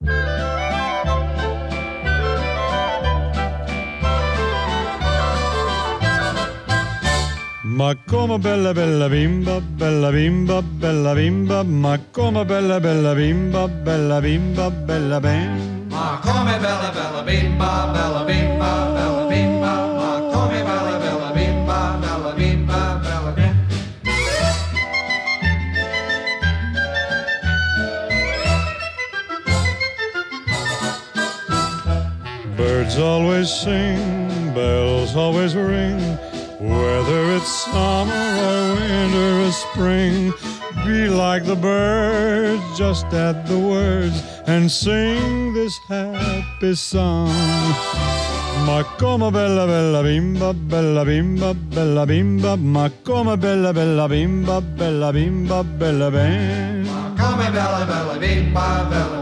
Ma come bella bella bimba, bella bimba, bella bimba, ma come bella bella bimba, bella bimba, bella ben. Ma come bella bella bimba, bella bimba, bella bimba, ma come bella bella bimba, bella bimba, bella bimba. Birds always sing, bells always ring, whether it's summer or winter or spring. Be like the birds, just add the words and sing this happy song. Ma come bella bella bimba, bella bimba, bella bimba, ma come bella bella bimba, bella bimba, bella ben. Ma come bella bella bimba, bella